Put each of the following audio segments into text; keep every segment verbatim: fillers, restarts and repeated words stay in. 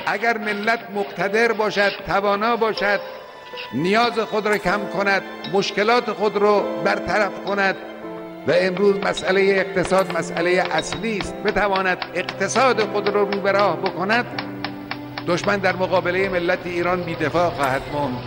اگر ملت مقتدر باشد، توانا باشد، نیاز خود را کم کند، مشکلات خود را برطرف کند و امروز مسئله اقتصاد مسئله اصلی است، بتواند اقتصاد خود را رو به راه بکند، دشمن در مقابله ملت ایران بی‌دفاع خواهد ماند.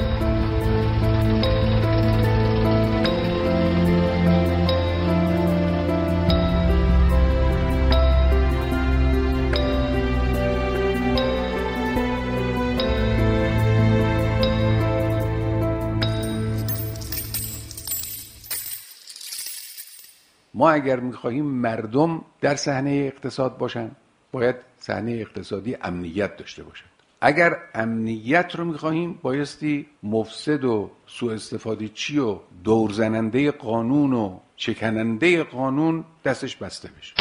ما اگر می‌خواهیم مردم در صحنه اقتصاد باشن، باید صحنه اقتصادی امنیت داشته باشد. اگر امنیت رو می‌خواهیم، بایستی مفسد و سوء استفاده چی و دورزننده قانون و شکننده قانون دستش بسته بشه.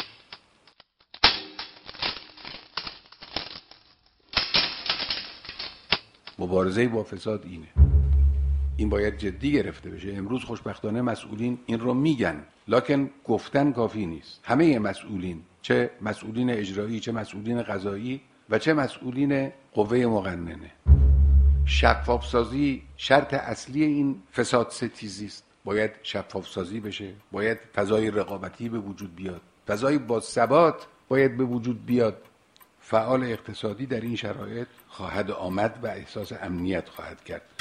مبارزه با فساد اینه. این باید جدی گرفته بشه. امروز خوشبختانه مسئولین این رو میگن، لکن گفتن کافی نیست. همه مسئولین، چه مسئولین اجرایی، چه مسئولین قضایی و چه مسئولین قوه مقننه، شفاف سازی شرط اصلی این فساد ستیزی است. باید شفاف سازی بشه، باید فضای رقابتی به وجود بیاد، فضای با ثبات باید به وجود بیاد. فعال اقتصادی در این شرایط خواهد آمد و احساس امنیت خواهد کرد.